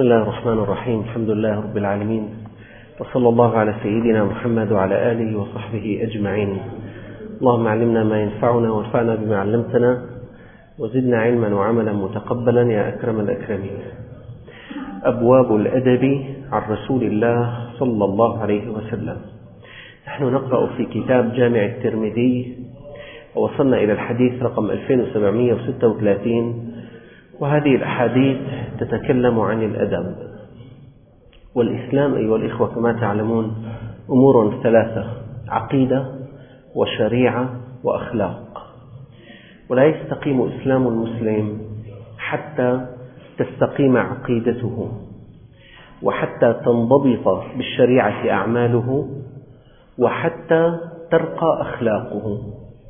الله الرحمن الرحيم. الحمد لله رب العالمين، وصلى الله على سيدنا محمد وعلى آله وصحبه أجمعين. اللهم علمنا ما ينفعنا وانفعنا بما علمتنا وزدنا علما وعملا متقبلا يا أكرم الأكرمين. أبواب الأدب عن رسول الله صلى الله عليه وسلم. نحن نقرأ في كتاب جامع الترمذي ووصلنا إلى الحديث رقم 2736، وهذه الأحاديث تتكلم عن الأدب. والإسلام أيها الإخوة كما تعلمون أمور ثلاثة: عقيدة وشريعة وأخلاق. ولا يستقيم إسلام المسلم حتى تستقيم عقيدته، وحتى تنضبط بالشريعة أعماله، وحتى ترقى أخلاقه.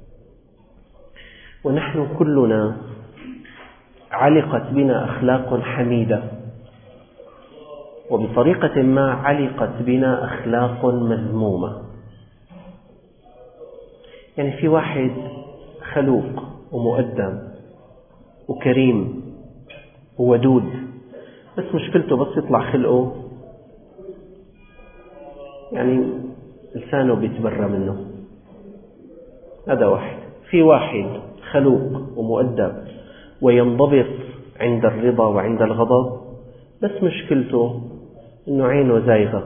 ونحن كلنا علقت بنا أخلاق حميدة، وبطريقة ما علقت بنا أخلاق مذمومة. يعني في واحد خلوق ومؤدب وكريم وودود، بس مشكلته بس يطلع خلقه يعني لسانه بيتبرى منه. هذا واحد. في واحد خلوق ومؤدب وينضبط عند الرضا وعند الغضب، بس مشكلته إنه عينه زايغة.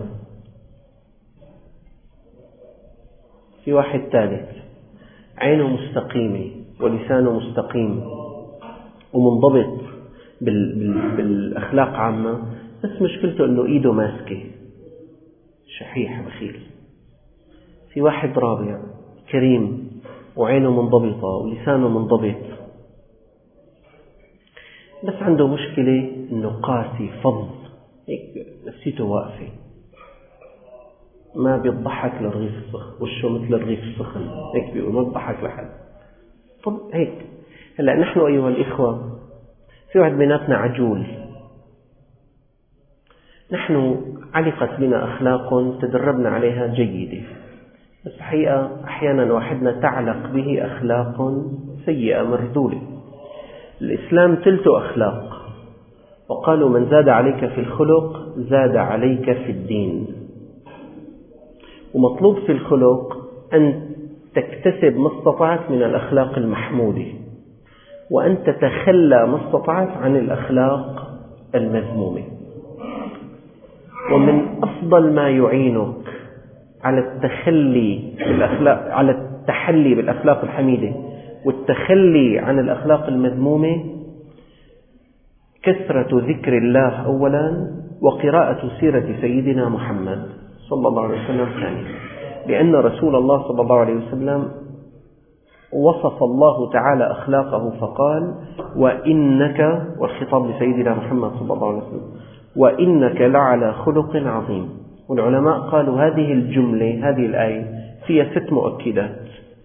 في واحد ثالث عينه مستقيمة ولسانه مستقيم ومنضبط بالأخلاق عامة، بس مشكلته إنه إيده ماسكة، شحيح بخيل. في واحد رابع كريم وعينه منضبطة ولسانه منضبط، بس عنده مشكلة إنه قاسي فظ، هيك نفسيته واقفة، ما بيضحك للرغيف السخن، وشه مثل الرغيف السخن، هيك بيقول ما بيضحك لحد. طب هيك هلا نحن أيها الإخوة في واحد بيناتنا عجول، نحن علقت بنا أخلاق تدربنا عليها جيدة، بس الحقيقة أحيانا واحدنا تعلق به أخلاق سيئة مردودة. الإسلام ثلث أخلاق، وقالوا من زاد عليك في الخلق زاد عليك في الدين. ومطلوب في الخلق أن تكتسب ما استطعت من الأخلاق المحمودة، وأن تتخلى ما استطعت عن الأخلاق المذمومة. ومن أفضل ما يعينك على التحلي بالأخلاق الحميدة والتخلي عن الأخلاق المذمومة كثرة ذكر الله أولا، وقراءة سيرة سيدنا محمد صلى الله عليه وسلم ثانيا. لأن رسول الله صلى الله عليه وسلم وصف الله تعالى أخلاقه فقال: وإنك، والخطاب لسيدنا محمد صلى الله عليه وسلم، وإنك لعلى خلق عظيم. والعلماء قالوا هذه الجملة، هذه الآية فيها 6 مؤكدات.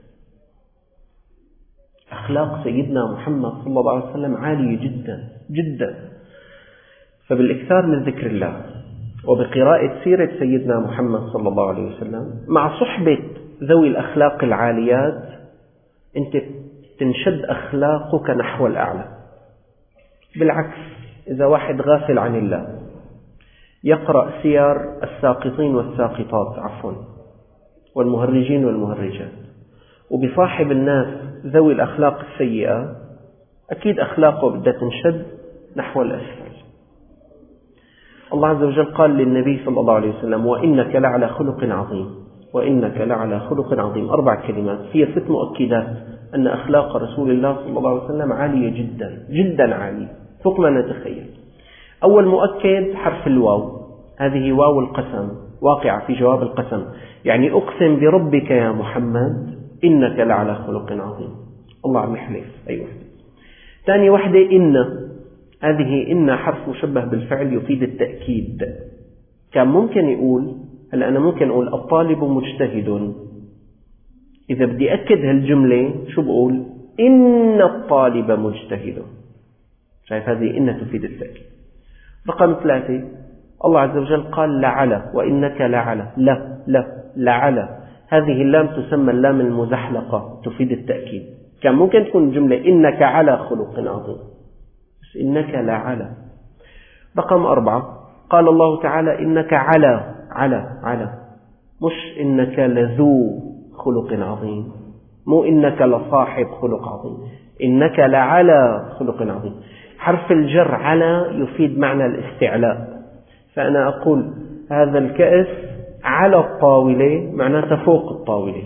أخلاق سيدنا محمد صلى الله عليه وسلم عالية جدا جدا، فبالإكثار من ذكر الله وبقراءة سيرة سيدنا محمد صلى الله عليه وسلم مع صحبة ذوي الأخلاق العاليات، أنت تنشد أخلاقك نحو الأعلى. بالعكس، إذا واحد غافل عن الله يقرأ سير الساقطين والساقطات والمهرجين والمهرجات، وبصاحب الناس ذوي الأخلاق السيئة، أكيد أخلاقه بدها تنشد نحو الأسفل. الله عز وجل قال للنبي صلى الله عليه وسلم: وإنك لعلى خلق عظيم. وإنك لعلى خلق عظيم، 4 كلمات فيها 6 مؤكدات أن أخلاق رسول الله صلى الله عليه وسلم عالية جدا جدا، عالية فوق ما نتخيل. أول مؤكد حرف الواو، هذه واو القسم واقعة في جواب القسم، يعني أقسم بربك يا محمد إنك لعلى خلق عظيم. الله عم يحلف. أيوة. ثاني وحدة إن، هذه إن حرف مشبه بالفعل يفيد التأكيد. كان ممكن يقول، هلا أنا ممكن أقول الطالب مجتهد، إذا بدي أكد هالجملة شو بقول؟ إن الطالب مجتهد. شايف، هذه إن تفيد التأكيد. رقم 3، الله عز وجل قال لعلى، وإنك لعلى، لعلى، هذه اللام تسمى اللام المزحلقة تفيد التأكيد. كان ممكن تكون الجملة إنك على خلق عظيم، بس إنك لعلى. رقم 4 قال الله تعالى إنك على مش إنك لذو خلق عظيم، مو إنك لصاحب خلق عظيم، إنك لعلى خلق عظيم. حرف الجر على يفيد معنى الاستعلاء، فأنا أقول هذا الكأس على الطاولة معناته فوق الطاولة.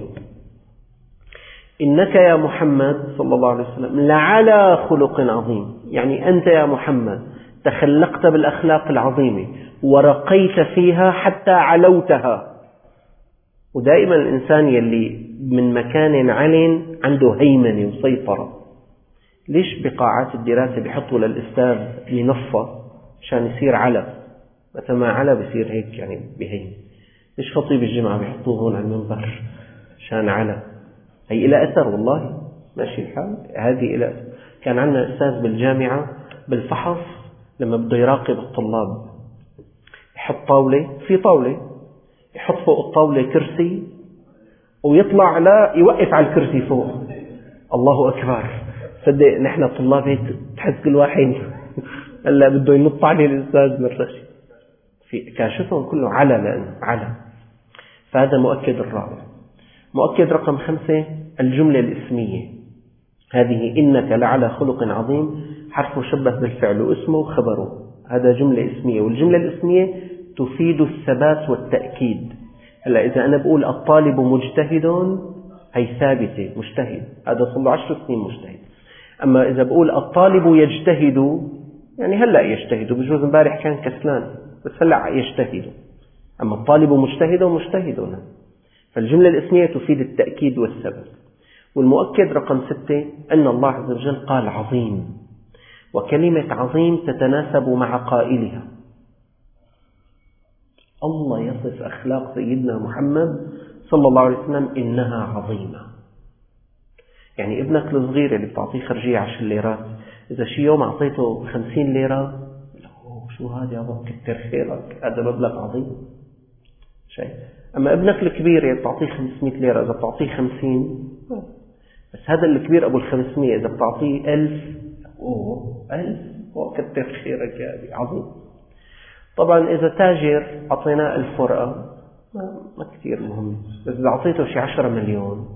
إنك يا محمد صلى الله عليه وسلم لعلى خلق عظيم، يعني أنت يا محمد تخلقت بالأخلاق العظيمة ورقيت فيها حتى علوتها. ودائما الإنسان يلي من مكان عل عنده هيمنة وسيطرة. ليش بقاعات الدراسة بيحطوا للأستاذ منصة عشان يصير على، متى ما على بيصير هيك يعني بهيم. ليش خطيب الجمعة بيحطوه هون على المنبر عشان على؟ هي إلى أثر والله، ماشي الحال. هذه إلى أثر. كان عندنا أستاذ بالجامعة بالفحص لما بده يراقب الطلاب يحط طاولة في طاولة، يحط فوق الطاولة كرسي ويطلع لا يوقف على الكرسي فوق. الله أكبر. صدق نحن الطلاب هيك تحس كل واحد هلا بده ينط عليه الأستاذ مرتشي في كاشفهم كله على، لأنه على. فهذا مؤكد الرابع. مؤكد رقم 5 الجملة الاسمية. هذه إنك لعلى خلق عظيم حرف مشبه بالفعل واسمه وخبره، هذا جملة اسمية. والجملة الاسمية تفيد الثبات والتأكيد. هلا إذا أنا بقول الطالب مجتهد هي ثابتة، مجتهد، هذا صار له 10 سنين مجتهد. أما إذا بقول الطالب يجتهد يعني هلا يجتهد، بجوز امبارح كان كسلان بس هلا يجتهد. أما الطالب مجتهد ومجتهد، فالجملة الاسمية تفيد التأكيد والثبت. والمؤكد رقم 6 أن الله عز وجل قال عظيم، وكلمة عظيم تتناسب مع قائلها. الله يصف أخلاق سيدنا محمد صلى الله عليه وسلم إنها عظيمة. يعني ابنك الصغير اللي بتعطيه خرجية 10 ليرات، إذا شي يوم أعطيته 50 ليرة شو هذا يا رب كتر خيرك، هذا مبلغ عظيم شيء. أما ابنك الكبير اللي بتعطيه 500 ليرة إذا بتعطيه 50 بس، هذا الكبير أبو 500 إذا بتعطيه 1000 1000 كتر خيرك يا أبي عظيم. طبعا إذا تاجر أعطيناه 1000 ورقة ما كثير مهم، بس إذا أعطيته شي 10 مليون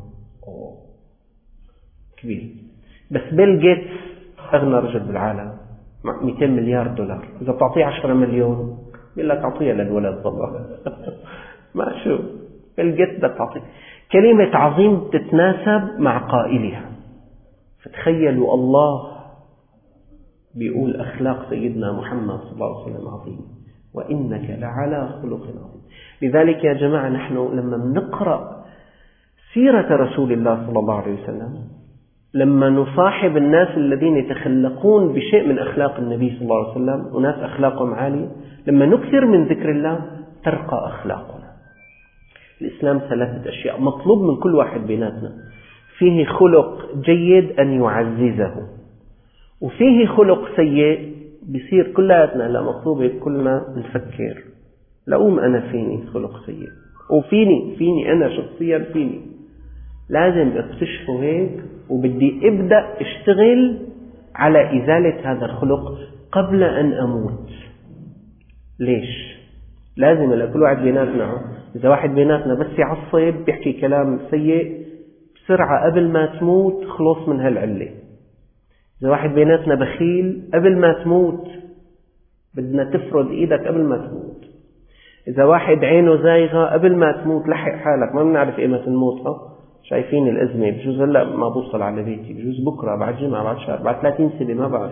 كبير. بس بيل جيتس أغنى رجل بالعالم 200 مليار دولار، إذا بتعطيه 10 مليون بيقول لك أعطيها للولد طبعا ما شو بيل جيتس بدك تعطيه. كلمة عظيم تتناسب مع قائلها. فتخيلوا الله بيقول أخلاق سيدنا محمد صلى الله عليه وسلم عظيم، وإنك لعلى خلق عظيم. لذلك يا جماعة نحن لما نقرأ سيرة رسول الله صلى الله عليه وسلم، لما نصاحب الناس الذين يتخلقون بشيء من أخلاق النبي صلى الله عليه وسلم وناس أخلاقهم عالية، لما نكثر من ذكر الله ترقى أخلاقنا. الإسلام 3 أشياء مطلوب من كل واحد بيناتنا: فيه خلق جيد أن يعززه، وفيه خلق سيء بيصير كلاتنا لا مطلوبة كلنا نفكر لأقوم أنا فيني خلق سيء، وفيني أنا شخصيا فيني لازم اكتشفه هيك، وبدي ابدأ اشتغل على إزالة هذا الخلق قبل أن أموت. ليش؟ لازم لكل واحد بيناتنا، إذا واحد بيناتنا بس يعصب بيحكي كلام سيء بسرعة قبل ما تموت خلص من هالعلة. إذا واحد بيناتنا بخيل قبل ما تموت بدنا تفرد إيدك قبل ما تموت. إذا واحد عينه زايغة قبل ما تموت لحق حالك، ما بنعرف إيمة الموت. شايفين الأزمة، بجوز هلأ ما بوصل على بيتي، بجوز بكرة، بعد جمعة، بعد شهر، بعد 30 سنة، ما بعرف.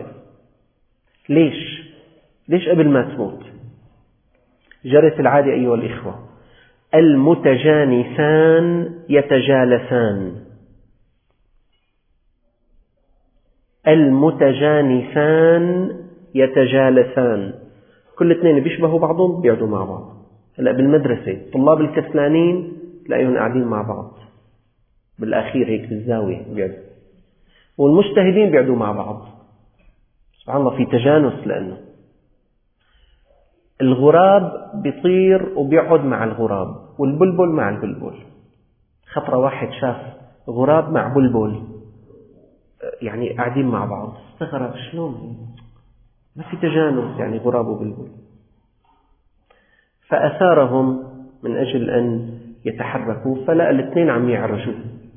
ليش قبل ما تموت؟ جرت العادة أيها الإخوة، المتجانسان يتجالسان. المتجانسان يتجالسان، كل اثنين بيشبهوا بعضهم بيقعدوا مع بعض. هلأ بالمدرسة طلاب الكسلانين تلاقيهم قاعدين مع بعض بالأخير هيك بالزاوية بيقعدوا، والمجتهدين بيقعدوا مع بعض. سبحان الله في تجانس، لأنه الغراب بيطير وبيقعد مع الغراب، والبلبل مع البلبل. خطرة واحد شاف غراب مع بلبل يعني قاعدين مع بعض، استغرب شلون ما في تجانس، يعني غراب وبلبل. فأثارهم من أجل أن يتحركوا، فلقى الاثنين عم يعرجوا.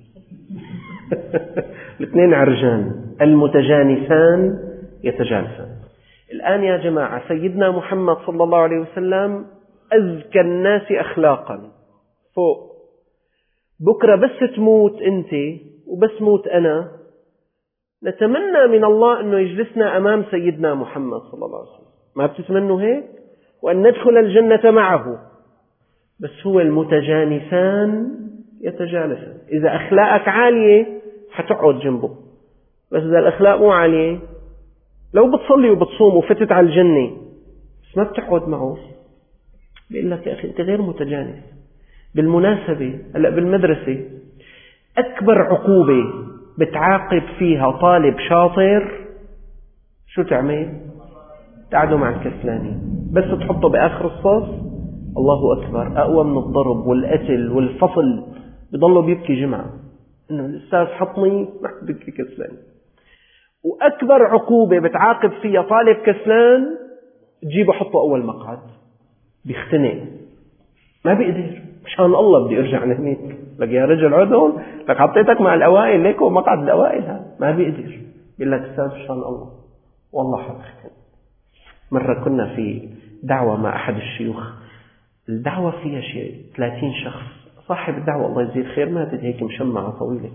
الاثنين عرجان، المتجانسان يتجالسان. الآن يا جماعة سيدنا محمد صلى الله عليه وسلم أزكى الناس أخلاقا فوق. بكرة بس تموت أنت وبس موت أنا، نتمنى من الله أنه يجلسنا أمام سيدنا محمد صلى الله عليه وسلم. ما بتتمنوا هيك؟ وأن ندخل الجنة معه. بس هو المتجانسان يتجالسان. إذا أخلاقك عالية حتقعد جنبه، بس إذا الأخلاق مو عالية، لو بتصلي وبتصوم وفتت على الجنة بس ما بتقعد معه، بيقول لك يا أخي أنت غير متجانس. بالمناسبة هلأ بالمدرسة أكبر عقوبة بتعاقب فيها طالب شاطر شو تعمل؟ تقعدوا مع الكسلانين، بس تحطه بآخر الصف الله أكبر، أقوى من الضرب والقتل والفصل. بضله بيبكي جمعة إنه الأستاذ حطني ما بكي كسلان. وأكبر عقوبة بتعاقب فيها طالب كسلان تجيبه حطه أول مقعد، بيختنق ما بيقدر، مشان الله بدي أرجع نهنيك لك يا رجل عدون، لك حطيتك مع الأوائل ليك ومقعد الأوائل. هذا ما بيقدر، بيقول لك أستاذ مشان الله والله حقيقة. مرة كنا في دعوة مع أحد الشيوخ، الدعوة فيها شيء 30 شخص، صاحب الدعوة الله يجزيه خير ماتت هيك مشمعة طويلة.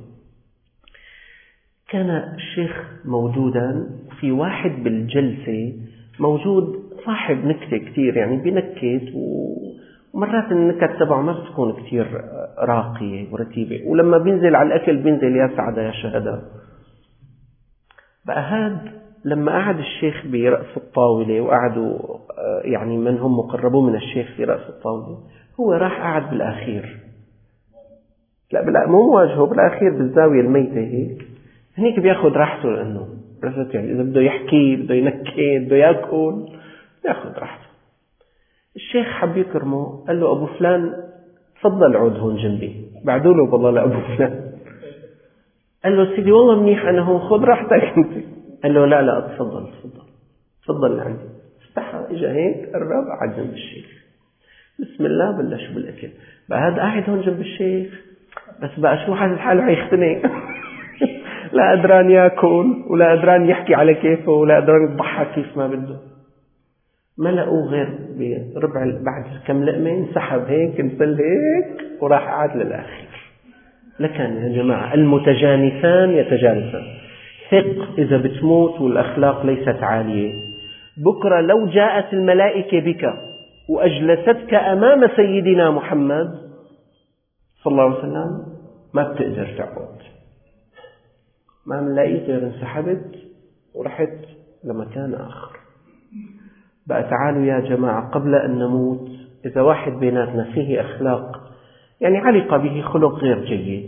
كان الشيخ موجودا، في واحد بالجلسة موجود صاحب نكتة كتير، يعني بنكت، ومرات النكت تبعه ما بتكون كتير راقية ورتيبة، ولما بينزل على الأكل بينزل يا سعادة يا شهداء. بقى هاد لما قعد الشيخ برأس الطاولة وقعدوا يعني من هم مقربون من الشيخ في رأس الطاولة، هو راح قعد بالأخير، لا مو مواجهه، بالأخير بالزاوية الميتة هيك، هنيك بياخد راحته، لأنه عرفت يعني إذا بده يحكي بده ينكت بده يأكل بياخد راحته. الشيخ حب يكرمه، قال له أبو فلان تفضل عود هون جنبي، بعدوا له والله لأبو فلان. قال له سيدي والله منيح أنا هون، خذ راحتك أنت. قال له لا تفضل لعندي. افتحها اجا هيك قرب قعد جنب الشيخ، بسم الله بلش بالأكل. بقى هذا قاعد هون جنب الشيخ، بس بقى شو حاسس حاله حيختنق. لا قدران ياكل ولا قدران يحكي على كيفه ولا قدران يضحك كيف ما بده. ما لقوه غير بربع بعد كم لقمة انسحب هيك انزل هيك وراح قعد للآخر. لكن يا جماعة المتجانسان يتجانسان. ثق إذا بتموت والأخلاق ليست عالية، بكرة لو جاءت الملائكة بك وأجلستك أمام سيدنا محمد صلى الله عليه وسلم ما بتقدر تقعد، ما ملاقيك غير انسحبت ورحت لمكان آخر. بقى تعالوا يا جماعة قبل أن نموت، إذا واحد بيناتنا فيه أخلاق يعني علق به خلق غير جيد،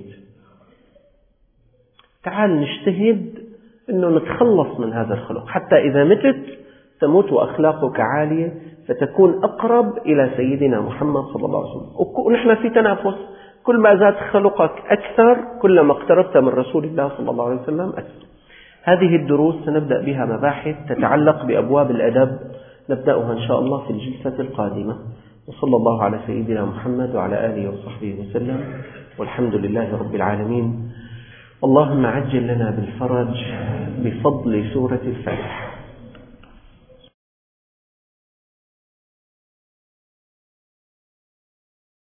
تعال نجتهد أنه نتخلص من هذا الخلق، حتى إذا متت تموت وأخلاقك عالية فتكون أقرب إلى سيدنا محمد صلى الله عليه وسلم. ونحن في تنافس، كل ما زاد خلقك أكثر كلما اقتربت من رسول الله صلى الله عليه وسلم أكثر. هذه الدروس سنبدأ بها مباحث تتعلق بأبواب الأدب، نبدأها إن شاء الله في الجلسة القادمة. وصلى الله على سيدنا محمد وعلى آله وصحبه وسلم، والحمد لله رب العالمين. اللهم عجل لنا بالفرج بفضل سورة الفاتحة.